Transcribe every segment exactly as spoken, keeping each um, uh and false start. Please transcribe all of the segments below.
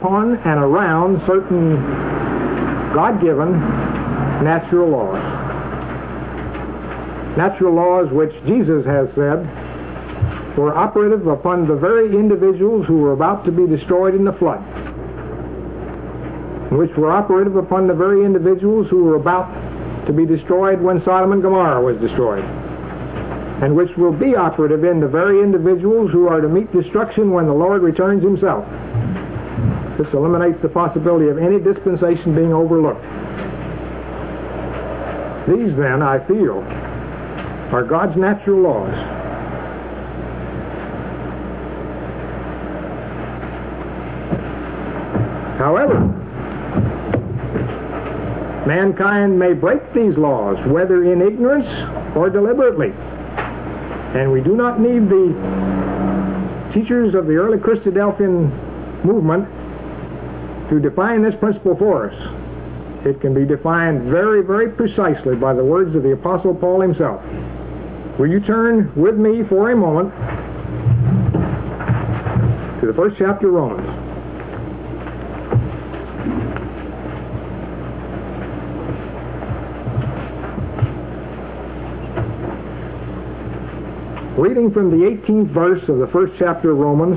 upon and around certain God-given natural laws. Natural laws which Jesus has said were operative upon the very individuals who were about to be destroyed in the flood, which were operative upon the very individuals who were about to be destroyed when Sodom and Gomorrah was destroyed, and which will be operative in the very individuals who are to meet destruction when the Lord returns himself. This eliminates the possibility of any dispensation being overlooked. These, then, I feel, are God's natural laws. However, mankind may break these laws, whether in ignorance or deliberately. And we do not need the teachers of the early Christadelphian movement to define this principle for us. It can be defined very, very precisely by the words of the Apostle Paul himself. Will you turn with me for a moment to the first chapter of Romans? Reading from the eighteenth verse of the first chapter of Romans,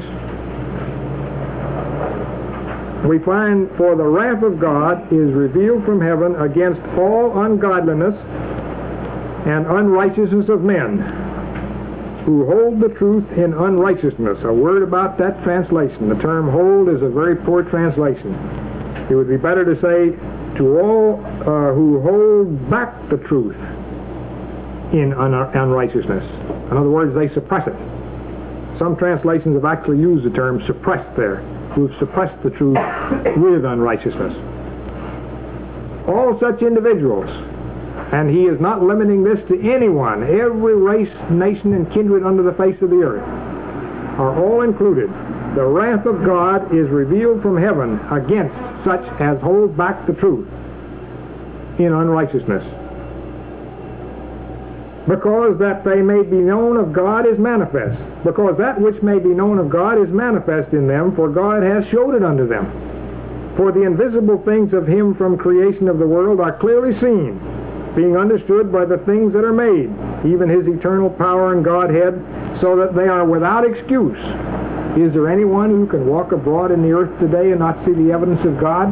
we find, "For the wrath of God is revealed from heaven against all ungodliness and unrighteousness of men, who hold the truth in unrighteousness." A word about that translation. The term "hold" is a very poor translation. It would be better to say, "to all uh, who hold back the truth in un- unrighteousness." In other words, they suppress it. Some translations have actually used the term "suppressed" there, who have suppressed the truth with unrighteousness. All such individuals, and he is not limiting this to anyone, every race, nation, and kindred under the face of the earth, are all included. The wrath of God is revealed from heaven against such as hold back the truth in unrighteousness, because that they may be known of God is manifest. Because that which may be known of God is manifest in them, for God has showed it unto them. For the invisible things of him from creation of the world are clearly seen, being understood by the things that are made, even his eternal power and Godhead, so that they are without excuse. Is there anyone who can walk abroad in the earth today and not see the evidence of God?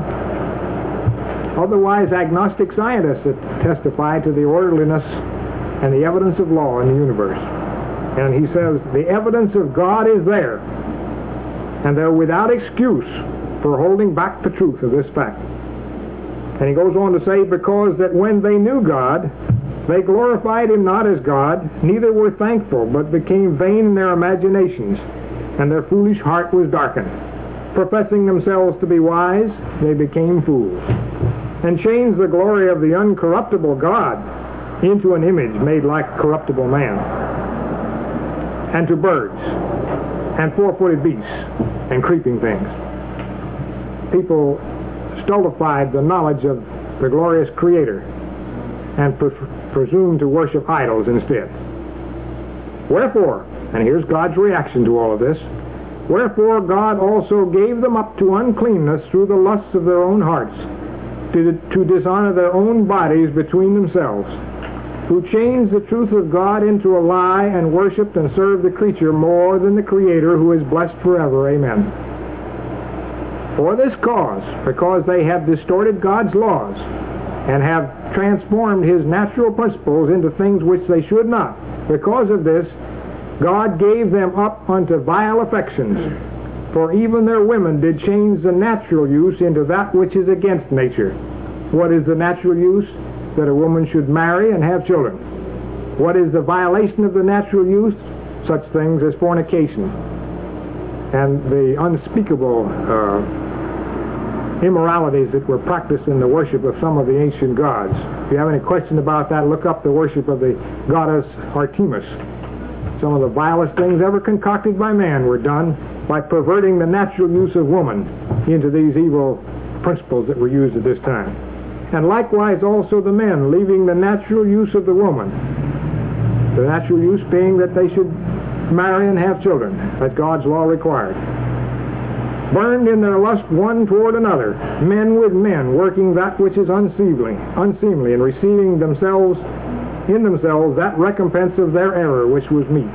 Otherwise, agnostic scientists that testify to the orderliness and the evidence of law in the universe. And he says the evidence of God is there, and they're without excuse for holding back the truth of this fact. And he goes on to say, because that when they knew God, they glorified him not as God, neither were thankful, but became vain in their imaginations, and their foolish heart was darkened. Professing themselves to be wise, they became fools, and changed the glory of the uncorruptible God into an image made like corruptible man, and to birds, and four-footed beasts, and creeping things. People stultified the knowledge of the glorious Creator, and pre- presumed to worship idols instead. Wherefore, and here's God's reaction to all of this, wherefore God also gave them up to uncleanness through the lusts of their own hearts, to, to dishonor their own bodies between themselves, who changed the truth of God into a lie, and worshipped and served the creature more than the Creator, who is blessed forever. Amen. For this cause, because they have distorted God's laws, and have transformed his natural principles into things which they should not, because of this, God gave them up unto vile affections. For even their women did change the natural use into that which is against nature. What is the natural use? That a woman should marry and have children. What is the violation of the natural use? Such things as fornication and the unspeakable uh, immoralities that were practiced in the worship of some of the ancient gods. If you have any question about that, look up the worship of the goddess Artemis. Some of the vilest things ever concocted by man were done by perverting the natural use of woman into these evil principles that were used at this time. And likewise also the men, leaving the natural use of the woman. The natural use being that they should marry and have children, that God's law required. burned in their lust one toward another, men with men, working that which is unseemly, unseemly, and receiving themselves in themselves that recompense of their error which was meet.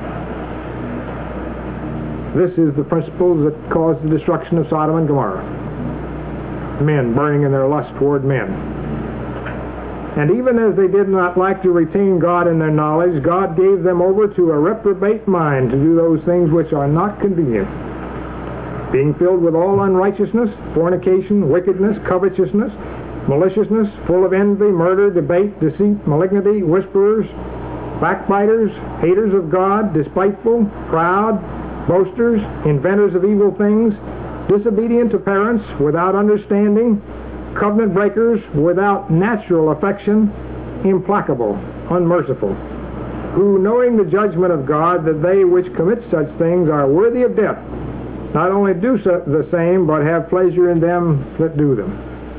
This is the principle that caused the destruction of Sodom and Gomorrah. Men burning in their lust toward men. And even as they did not like to retain God in their knowledge, God gave them over to a reprobate mind to do those things which are not convenient, being filled with all unrighteousness, fornication, wickedness, covetousness, maliciousness, full of envy, murder, debate, deceit, malignity, whisperers, backbiters, haters of God, despiteful, proud, boasters, inventors of evil things, disobedient to parents, without understanding, covenant breakers, without natural affection, implacable, unmerciful, who, knowing the judgment of God, that they which commit such things are worthy of death, not only do so, the same, but have pleasure in them that do them.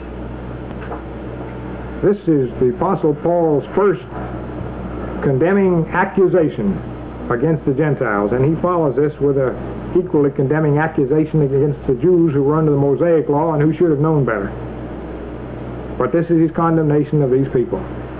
This is the Apostle Paul's first condemning accusation against the Gentiles, and he follows this with a equally condemning accusation against the Jews who were under the Mosaic law and who should have known better. But this is his condemnation of these people.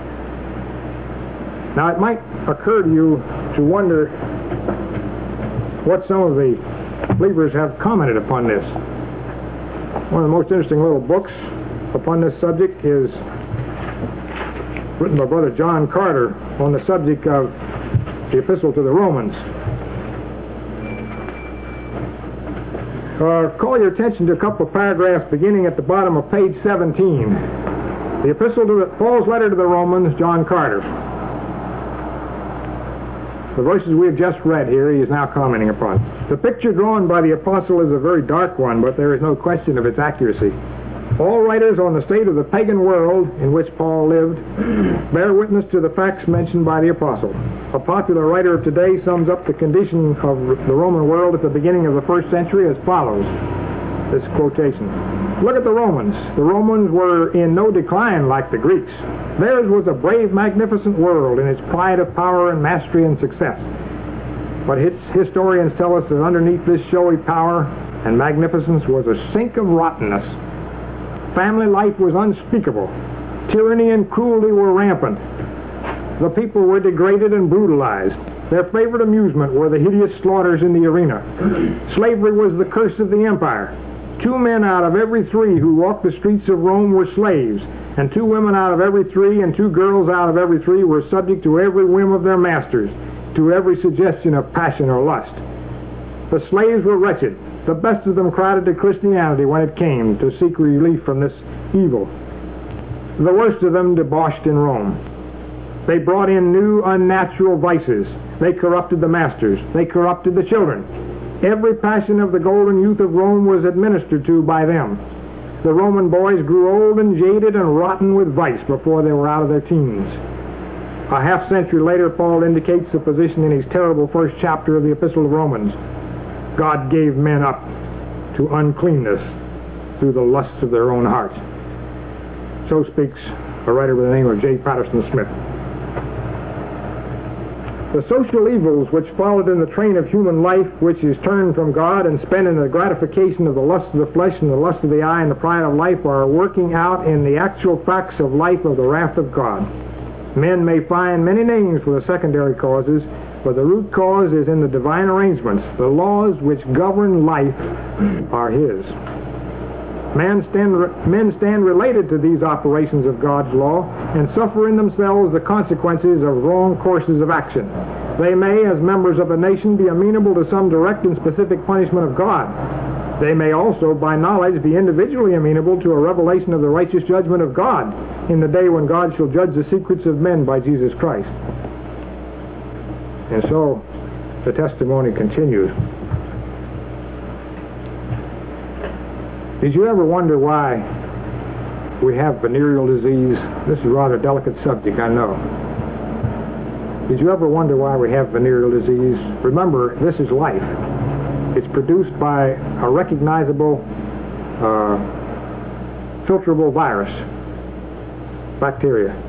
Now it might occur to you to wonder what some of the believers have commented upon this. One of the most interesting little books upon this subject is written by Brother John Carter on the subject of the Epistle to the Romans. Uh, call your attention to a couple of paragraphs beginning at the bottom of page seventeen. The Epistle to the, Paul's letter to the Romans, John Carter. The verses we have just read here, he is now commenting upon. The picture drawn by the apostle is a very dark one, but there is no question of its accuracy. All writers on the state of the pagan world in which Paul lived bear witness to the facts mentioned by the apostle. A popular writer of today sums up the condition of the Roman world at the beginning of the first century as follows. This quotation. Look at the Romans. The Romans were in no decline like the Greeks. Theirs was a brave, magnificent world in its pride of power and mastery and success. But its historians tell us that underneath this showy power and magnificence was a sink of rottenness. Family life was unspeakable. Tyranny and cruelty were rampant. The people were degraded and brutalized. Their favorite amusement were the hideous slaughters in the arena. Slavery was the curse of the empire. Two men out of every three who walked the streets of Rome were slaves, and two women out of every three and two girls out of every three were subject to every whim of their masters, to every suggestion of passion or lust. The slaves were wretched. The best of them crowded to Christianity when it came to seek relief from this evil. The worst of them debauched in Rome. They brought in new, unnatural vices. They corrupted the masters. They corrupted the children. Every passion of the golden youth of Rome was administered to by them. The Roman boys grew old and jaded and rotten with vice before they were out of their teens. A half century later, Paul indicates the position in his terrible first chapter of the Epistle of Romans. God gave men up to uncleanness through the lusts of their own hearts. So speaks a writer by the name of J. Patterson Smith. The social evils which followed in the train of human life, which is turned from God and spent in the gratification of the lust of the flesh and the lust of the eye and the pride of life, are working out in the actual facts of life of the wrath of God. Men may find many names for the secondary causes, but the root cause is in the divine arrangements. The laws which govern life are His. Men stand, men stand related to these operations of God's law and suffer in themselves the consequences of wrong courses of action. They may, as members of a nation, be amenable to some direct and specific punishment of God. They may also, by knowledge, be individually amenable to a revelation of the righteous judgment of God in the day when God shall judge the secrets of men by Jesus Christ. And so, the testimony continues. Did you ever wonder why we have venereal disease? This is a rather delicate subject, I know. Did you ever wonder why we have venereal disease? Remember, this is life. It's produced by a recognizable, uh, filterable virus, bacteria.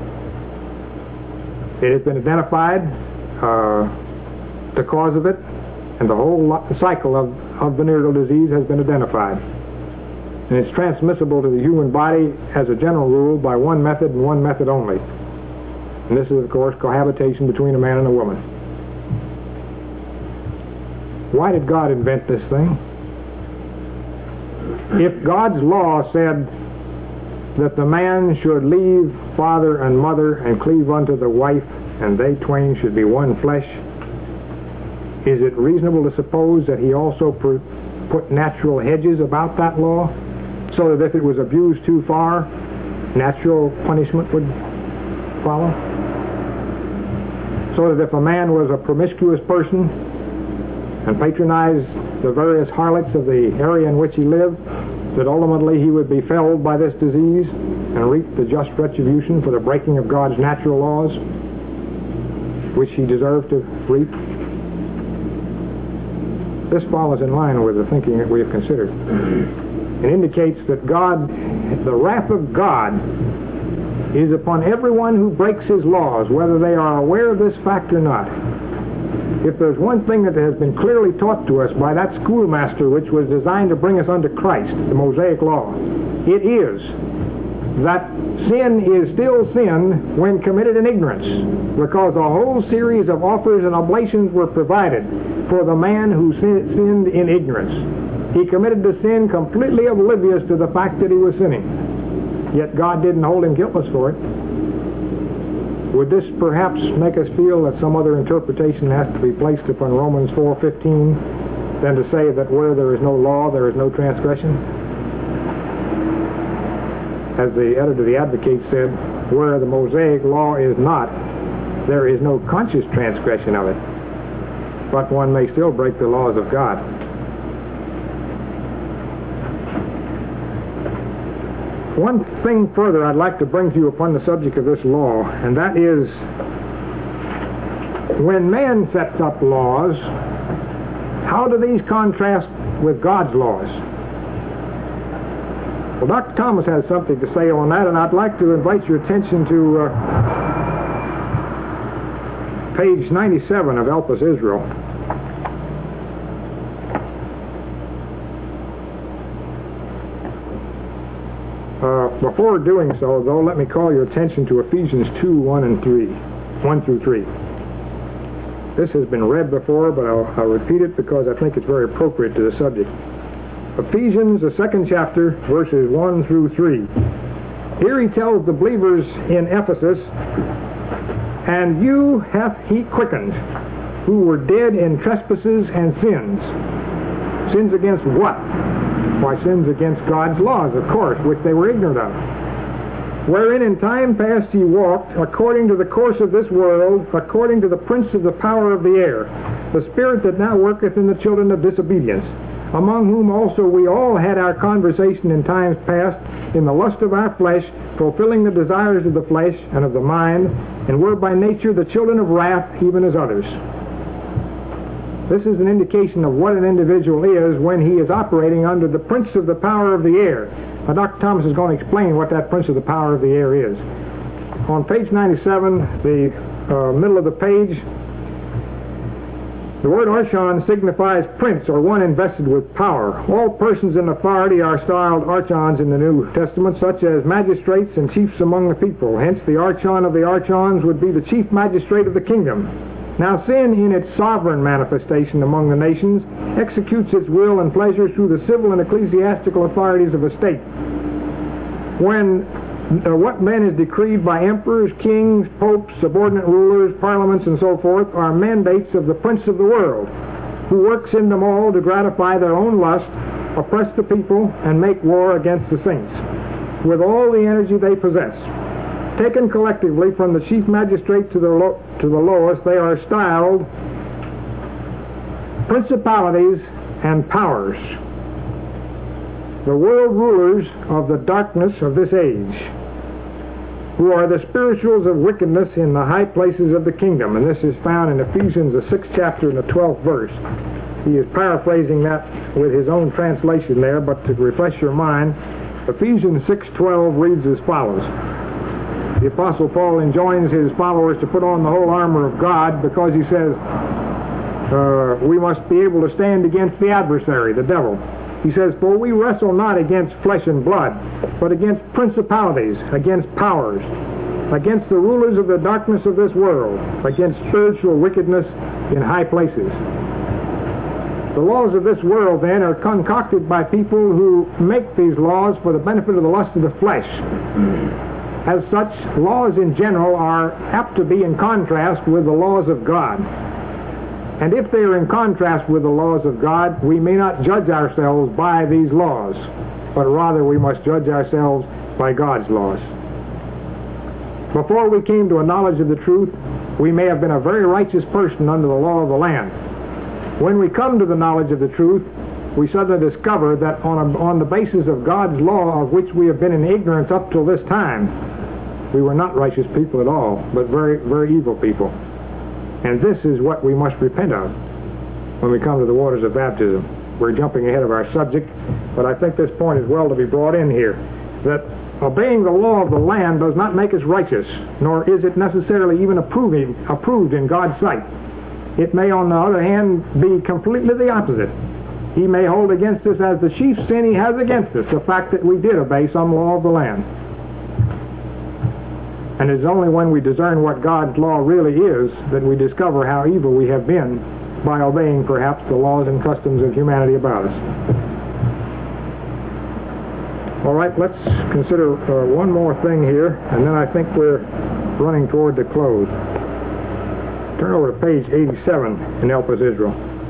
It has been identified, uh, the cause of it, and the whole cycle of of venereal disease has been identified. And it's transmissible to the human body as a general rule by one method and one method only. And this is, of course, cohabitation between a man and a woman. Why did God invent this thing? If God's law said that the man should leave father and mother and cleave unto the wife, and they twain should be one flesh, is it reasonable to suppose that he also put natural hedges about that law, so that if it was abused too far, natural punishment would follow? So that if a man was a promiscuous person and patronized the various harlots of the area in which he lived, that ultimately he would be felled by this disease and reap the just retribution for the breaking of God's natural laws, which he deserved to reap? This follows in line with the thinking that we have considered. It indicates that God, the wrath of God, is upon everyone who breaks his laws, whether they are aware of this fact or not. If there's one thing that has been clearly taught to us by that schoolmaster which was designed to bring us unto Christ, the Mosaic Law, it is that sin is still sin when committed in ignorance, because a whole series of offers and oblations were provided for the man who sin- sinned in ignorance. He committed the sin completely oblivious to the fact that he was sinning. Yet God didn't hold him guiltless for it. Would this perhaps make us feel that some other interpretation has to be placed upon Romans four fifteen than to say that where there is no law, there is no transgression? As the editor of the Advocate said, where the Mosaic Law is not, there is no conscious transgression of it. But one may still break the laws of God. One thing further I'd like to bring to you upon the subject of this law, and that is, when man sets up laws, how do these contrast with God's laws? Well, Doctor Thomas has something to say on that, and I'd like to invite your attention to uh, page ninety-seven of Elpis Israel. Uh, before doing so, though, let me call your attention to Ephesians two, one and three, one through three. This has been read before, but I'll, I'll repeat it because I think it's very appropriate to the subject. Ephesians, the second chapter, verses one through three. Here he tells the believers in Ephesus, "And you hath he quickened, who were dead in trespasses and sins." Sins against what? Why, sins against God's laws, of course, which they were ignorant of. "Wherein in time past ye walked, according to the course of this world, according to the prince of the power of the air, the spirit that now worketh in the children of disobedience, among whom also we all had our conversation in times past, in the lust of our flesh, fulfilling the desires of the flesh and of the mind, and were by nature the children of wrath, even as others." This is an indication of what an individual is when he is operating under the prince of the power of the air. Now, Doctor Thomas is going to explain what that prince of the power of the air is. On page ninety-seven, the uh, middle of the page, the word archon signifies prince, or one invested with power. All persons in authority are styled archons in the New Testament, such as magistrates and chiefs among the people. Hence, the archon of the archons would be the chief magistrate of the kingdom. Now, sin, in its sovereign manifestation among the nations, executes its will and pleasure through the civil and ecclesiastical authorities of a state. When uh, what then is decreed by emperors, kings, popes, subordinate rulers, parliaments, and so forth, are mandates of the prince of the world, who works in them all to gratify their own lust, oppress the people, and make war against the saints, with all the energy they possess. Taken collectively, from the chief magistrate to the, lo- to the lowest, they are styled principalities and powers, the world rulers of the darkness of this age, who are the spirituals of wickedness in the high places of the kingdom. And this is found in Ephesians, the sixth chapter and the twelfth verse. He is paraphrasing that with his own translation there, but to refresh your mind, Ephesians six twelve reads as follows. The Apostle Paul enjoins his followers to put on the whole armor of God, because he says, uh, we must be able to stand against the adversary, the devil. He says, for we wrestle not against flesh and blood, but against principalities, against powers, against the rulers of the darkness of this world, against spiritual wickedness in high places. The laws of this world, then, are concocted by people who make these laws for the benefit of the lust of the flesh. As such, laws in general are apt to be in contrast with the laws of God. And if they are in contrast with the laws of God, we may not judge ourselves by these laws, but rather we must judge ourselves by God's laws. Before we came to a knowledge of the truth, we may have been a very righteous person under the law of the land. When we come to the knowledge of the truth, we suddenly discover that on, a, on the basis of God's law, of which we have been in ignorance up till this time, we were not righteous people at all, but very, very evil people. And this is what we must repent of when we come to the waters of baptism. We're jumping ahead of our subject, but I think this point is well to be brought in here, that obeying the law of the land does not make us righteous, nor is it necessarily even approving, approved in God's sight. It may, on the other hand, be completely the opposite. He may hold against us as the chief sin he has against us, the fact that we did obey some law of the land. And it's only when we discern what God's law really is that we discover how evil we have been by obeying perhaps the laws and customs of humanity about us. All right, let's consider uh, one more thing here, and then I think we're running toward the close. Turn over to page eighty-seven in Help Us Israel.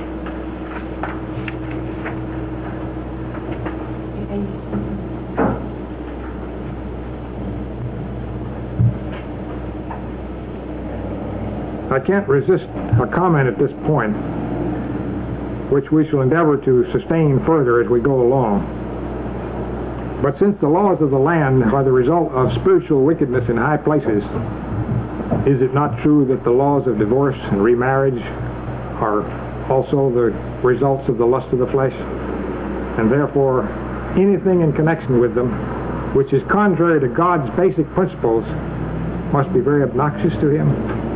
I can't resist a comment at this point, which we shall endeavor to sustain further as we go along. But since the laws of the land are the result of spiritual wickedness in high places, is it not true that the laws of divorce and remarriage are also the results of the lust of the flesh? And therefore, anything in connection with them which is contrary to God's basic principles must be very obnoxious to Him.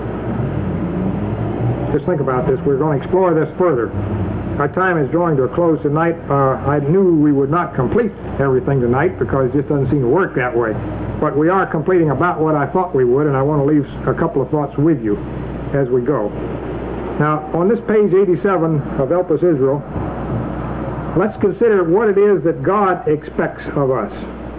Just think about this. We're going to explore this further. Our time is drawing to a close tonight. Uh, I knew we would not complete everything tonight because it just doesn't seem to work that way. But we are completing about what I thought we would, and I want to leave a couple of thoughts with you as we go. Now, on this page eighty-seven of Help Us Israel, let's consider what it is that God expects of us.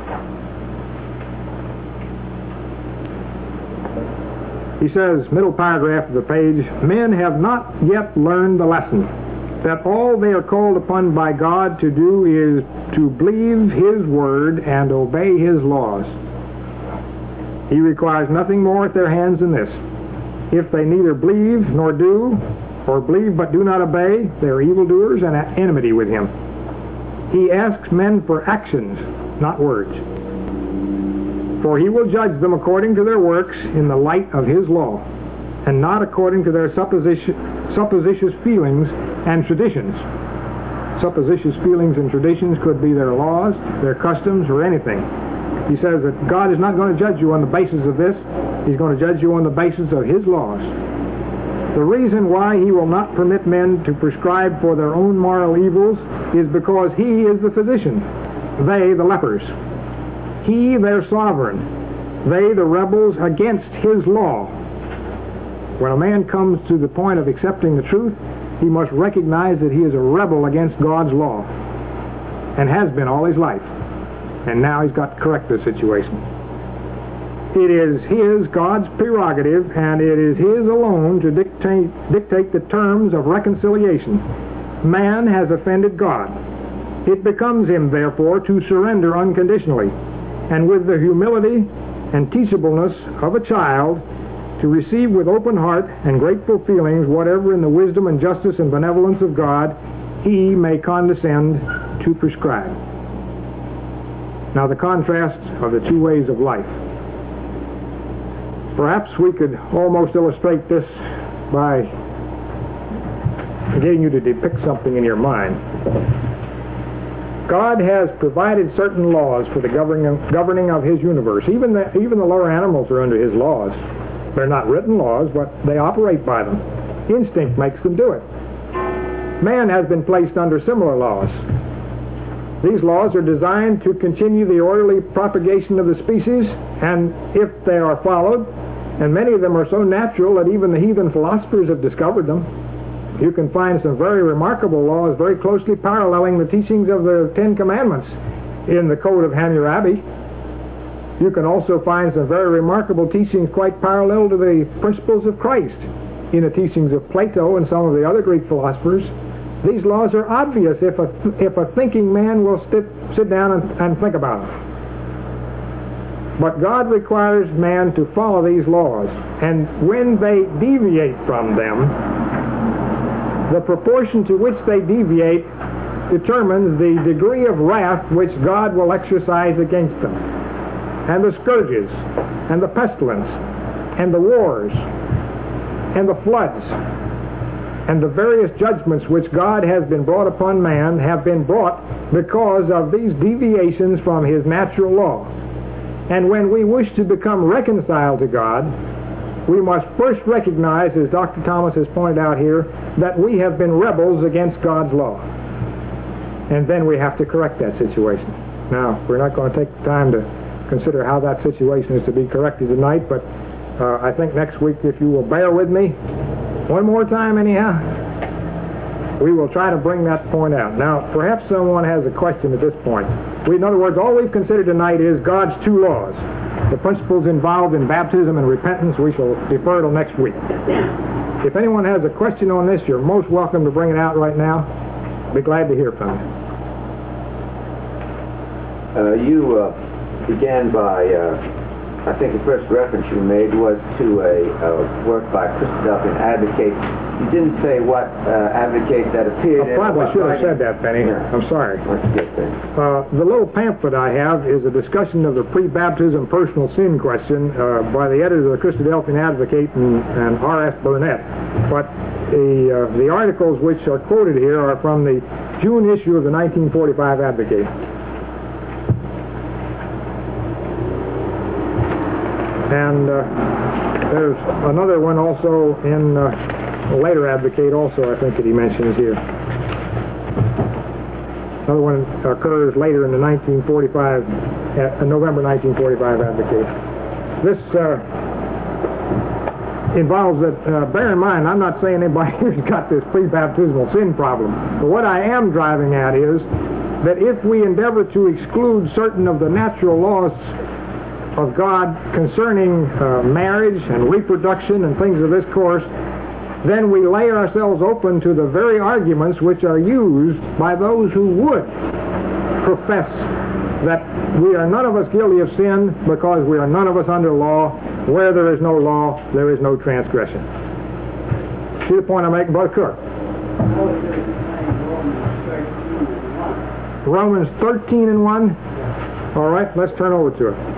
He says, middle paragraph of the page, men have not yet learned the lesson that all they are called upon by God to do is to believe His word and obey His laws. He requires nothing more at their hands than this. If they neither believe nor do, or believe but do not obey, they are evildoers and at enmity with Him. He asks men for actions, not words. For He will judge them according to their works in the light of His law, and not according to their supposition, suppositious feelings and traditions. Suppositious feelings and traditions could be their laws, their customs, or anything. He says that God is not going to judge you on the basis of this. He's going to judge you on the basis of His laws. The reason why He will not permit men to prescribe for their own moral evils is because He is the physician, they the lepers. He their sovereign, they the rebels against His law. When a man comes to the point of accepting the truth, he must recognize that he is a rebel against God's law, and has been all his life. And now he's got to correct the situation. It is His, God's prerogative, and it is His alone to dictate, dictate the terms of reconciliation. Man has offended God. It becomes him, therefore, to surrender unconditionally, and with the humility and teachableness of a child, to receive with open heart and grateful feelings whatever in the wisdom and justice and benevolence of God He may condescend to prescribe. Now the contrast of the two ways of life. Perhaps we could almost illustrate this by getting you to depict something in your mind. God has provided certain laws for the governing, governing of His universe. Even the, even the lower animals are under His laws. They're not written laws, but they operate by them. Instinct makes them do it. man has been placed under similar laws. These laws are designed to continue the orderly propagation of the species, and if they are followed, and many of them are so natural that even the heathen philosophers have discovered them, you can find some very remarkable laws very closely paralleling the teachings of the Ten Commandments in the Code of Hammurabi. You can also find some very remarkable teachings quite parallel to the principles of Christ in the teachings of Plato and some of the other Greek philosophers. These laws are obvious if a, if a thinking man will sit, sit down and, and think about them. But God requires man to follow these laws, and when they deviate from them, the proportion to which they deviate determines the degree of wrath which God will exercise against them, and the scourges, and the pestilence, and the wars, and the floods, and the various judgments which God has been brought upon man have been brought because of these deviations from his natural law. And when we wish to become reconciled to God, we must first recognize, as Doctor Thomas has pointed out here, that we have been rebels against God's law. And then we have to correct that situation. Now, we're not going to take the time to consider how that situation is to be corrected tonight, but uh, I think next week, if you will bear with me, one more time anyhow, we will try to bring that point out. Now, perhaps someone has a question at this point. We, in other words, all we've considered tonight is God's two laws. The principles involved in baptism and repentance, we shall defer till next week. If anyone has a question on this, you're most welcome to bring it out right now. I'll be glad to hear from you. Uh, you uh, began by, uh, I think the first reference you made was to a uh, work by Christadelphian Advocate. You didn't say what uh, advocate that appeared I in. probably should have writing. said that, Benny. Yeah. I'm sorry. That's a good thing. Uh, the little pamphlet I have is a discussion of the pre-baptism personal sin question uh, by the editor of the Christadelphian Advocate and, and R S Burnett. But the, uh, the articles which are quoted here are from the June issue of the nineteen forty-five Advocate. And uh, there's another one also in uh, a later Advocate also, I think, that he mentions here. Another one occurs later in the nineteen forty-five, uh, November nineteen forty-five Advocate. This uh, involves that, uh, bear in mind, I'm not saying anybody here's got this pre-baptismal sin problem, but what I am driving at is that if we endeavor to exclude certain of the natural laws of God concerning uh, marriage and reproduction and things of this course, then we lay ourselves open to the very arguments which are used by those who would profess that we are none of us guilty of sin because we are none of us under law. Where there is no law, there is no transgression. See the point I'm making, Brother Cook? Romans thirteen and one. All right, let's turn over to it.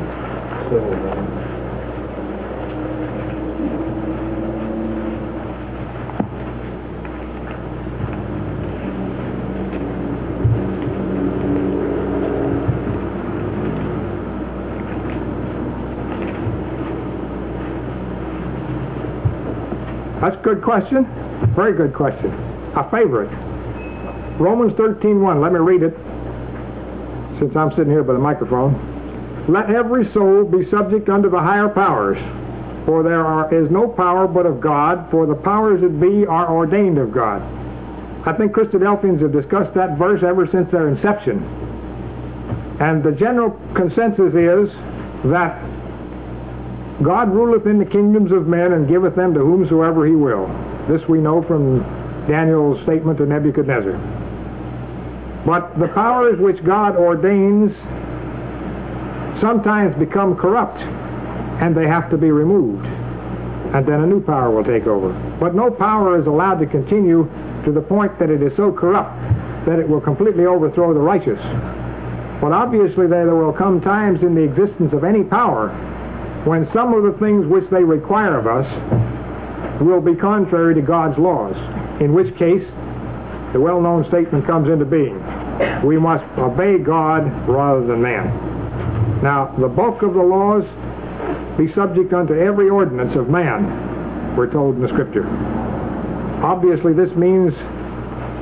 That's a good question. Very good question. A favorite. Romans thirteen one. Let me read it, since I'm sitting here by the microphone. Let every soul be subject unto the higher powers, for there are, is no power but of God, for the powers that be are ordained of God. I think Christadelphians have discussed that verse ever since their inception. And the general consensus is that God ruleth in the kingdoms of men and giveth them to whomsoever he will. This we know from Daniel's statement to Nebuchadnezzar. But the powers which God ordains sometimes become corrupt, and they have to be removed. And then a new power will take over. But no power is allowed to continue to the point that it is so corrupt that it will completely overthrow the righteous. But obviously there will come times in the existence of any power when some of the things which they require of us will be contrary to God's laws, in which case the well-known statement comes into being: we must obey God rather than man. Now, the bulk of the laws be subject unto every ordinance of man, we're told in the Scripture. Obviously, this means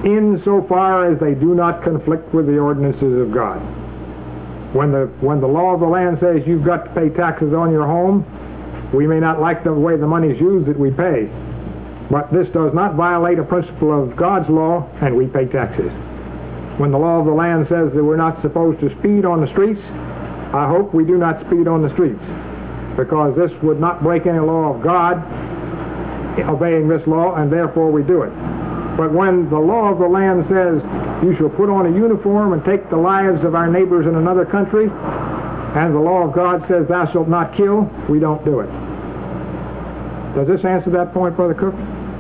insofar as they do not conflict with the ordinances of God. When the, when the law of the land says you've got to pay taxes on your home, we may not like the way the money is used that we pay, but this does not violate a principle of God's law, and we pay taxes. When the law of the land says that we're not supposed to speed on the streets, I hope we do not speed on the streets, because this would not break any law of God, obeying this law, and therefore we do it. But when the law of the land says you shall put on a uniform and take the lives of our neighbors in another country, and the law of God says thou shalt not kill, we don't do it. Does this answer that point, Brother Cook?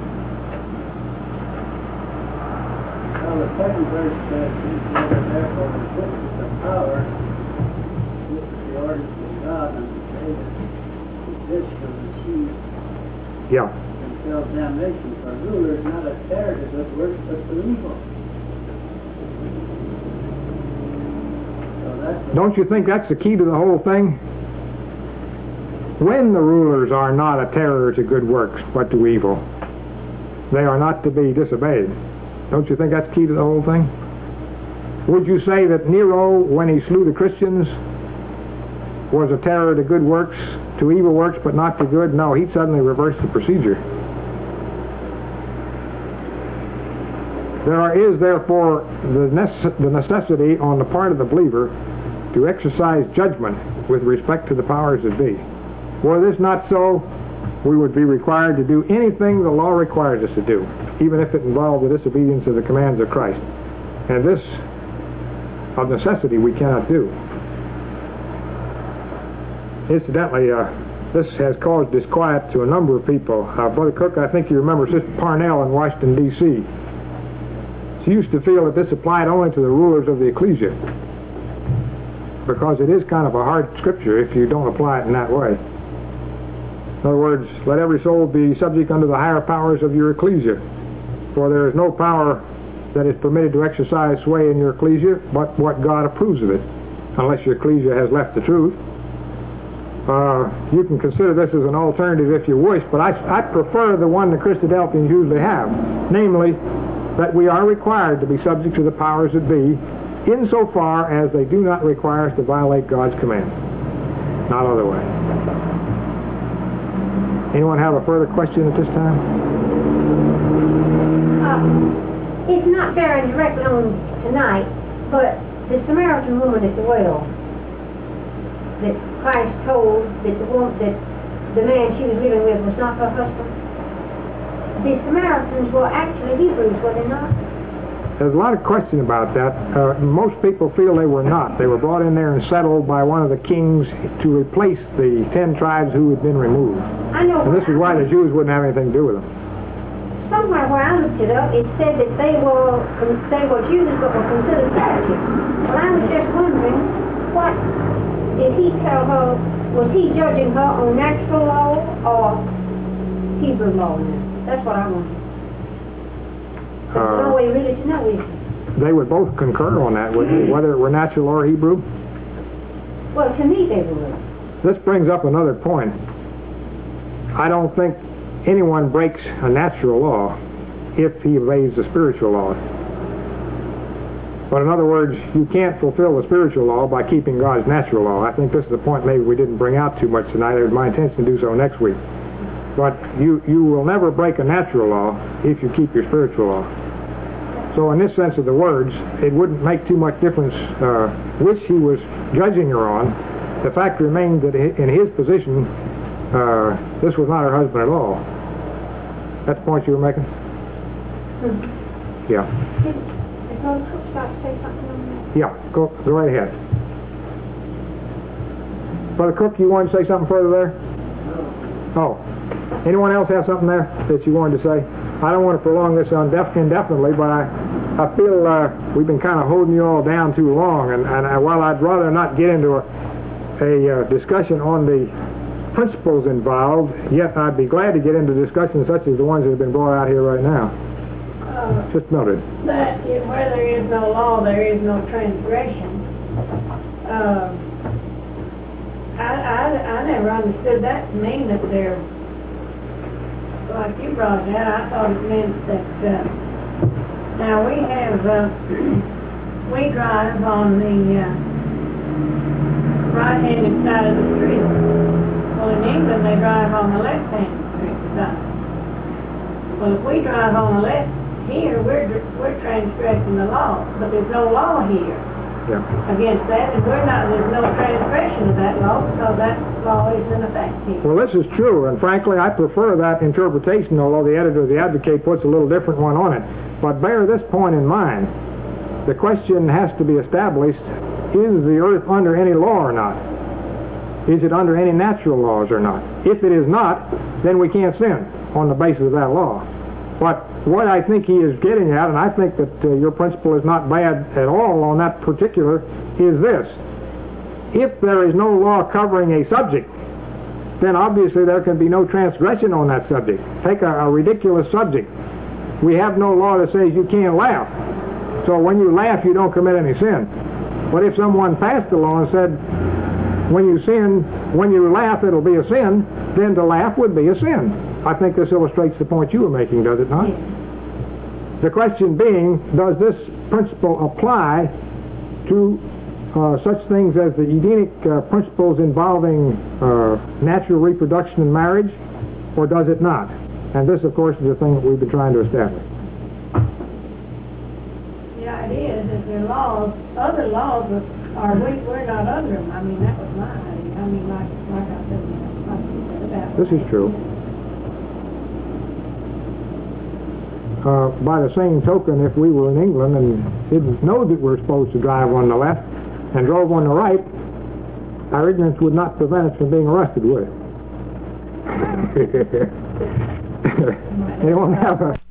Well, the second verse says, therefore, the goodness of power, this is the ordinance of God, and the day that this shall receive Yeah. themselves damnation, for rulers not a terror to good works, but to evil. So that's Don't you think that's the key to the whole thing? When the rulers are not a terror to good works, but to evil, they are not to be disobeyed. Don't you think that's key to the whole thing? Would you say that Nero, when he slew the Christians, was a terror to good works, to evil works, but not to good? No, he suddenly reversed the procedure. There are, is therefore the, nece- the necessity on the part of the believer to exercise judgment with respect to the powers that be. Were this not so, we would be required to do anything the law requires us to do, even if it involved the disobedience of the commands of Christ. And this, of necessity, we cannot do. Incidentally, uh, this has caused disquiet to a number of people. Uh, Brother Cook, I think you remember Sister Parnell in Washington, D C She used to feel that this applied only to the rulers of the ecclesia, because it is kind of a hard scripture if you don't apply it in that way. In other words, let every soul be subject unto the higher powers of your ecclesia, for there is no power that is permitted to exercise sway in your ecclesia but what God approves of it, unless your ecclesia has left the truth. Uh, you can consider this as an alternative if you wish, but I, I prefer the one the Christadelphians usually have, namely that we are required to be subject to the powers that be insofar as they do not require us to violate God's command, not otherwise. Anyone have a further question at this time? Uh, it's not bearing directly on tonight, but the Samaritan woman at the well, that Christ told that the woman, that the man she was living with was not her husband. The Samaritans were actually Hebrews, were they not? There's a lot of question about that. Uh, most people feel they were not. They were brought in there and settled by one of the kings to replace the ten tribes who had been removed. I know. And this is why the Jews wouldn't have anything to do with them. Somewhere where I looked it up, it said that they were they were Jews but were considered Catholics. Well, I was just wondering, what did he tell her? Was he judging her on natural law or Hebrew law? That's what I wanted. There's no way really to know, is there? They would both concur on that, wouldn't they, whether it were natural or Hebrew? Well, to me they would. This brings up another point. I don't think anyone breaks a natural law if he obeys the spiritual law. But in other words, you can't fulfill the spiritual law by keeping God's natural law. I think this is the point maybe we didn't bring out too much tonight. It was my intention to do so next week. But you, you will never break a natural law if you keep your spiritual law. So in this sense of the words, it wouldn't make too much difference uh, which he was judging her on. The fact remained that in his position, uh, this was not her husband at all. That's the point you were making? Mm-hmm. Yeah. Did, did Brother Cook start to say something on that? Yeah, go, go right ahead. Brother Cook, you wanted to say something further there? Oh. Anyone else have something there that you wanted to say? I don't want to prolong this undef- indefinitely, but I, I feel uh, we've been kind of holding you all down too long, and, and I, while I'd rather not get into a, a uh, discussion on the principles involved, yet I'd be glad to get into discussions such as the ones that have been brought out here right now. Uh, Just noted. that is, where there is no law, there is no transgression. Uh, I, I, I never understood that to mean that there, like you brought that, I thought it meant that uh, Now, we have, uh, we drive on the uh, right-handed side of the street. Well, in England, they drive on the left-handed street side. Well, if we drive on the left here, we're, we're transgressing the law, but there's no law here Yeah. against that, and we're not, there's no transgression of that law, because that law is in effect here. Well, this is true, and frankly, I prefer that interpretation, although the editor of the Advocate puts a little different one on it. But bear this point in mind. The question has to be established, is the earth under any law or not? Is it under any natural laws or not? If it is not, then we can't sin on the basis of that law. But what I think he is getting at, and I think that uh, your principle is not bad at all on that particular, is this. If there is no law covering a subject, then obviously there can be no transgression on that subject. Take a, a ridiculous subject. We have no law that says you can't laugh. So when you laugh, you don't commit any sin. But if someone passed a law and said, when you sin, when you laugh, it'll be a sin, then to laugh would be a sin. I think this illustrates the point you were making, does it not? Yes. The question being, does this principle apply to uh, such things as the Edenic uh, principles involving uh, natural reproduction and marriage, or does it not? And this, of course, is the thing that we've been trying to establish. The idea is that there are laws, other laws, are we, we're not under them. I mean, that was my idea. I mean, like, like I said, you know, like you said about... This is true. Uh, by the same token, if we were in England and didn't know that we're supposed to drive on the left and drove on the right, our ignorance would not prevent us from being arrested, would it? Anyone have a...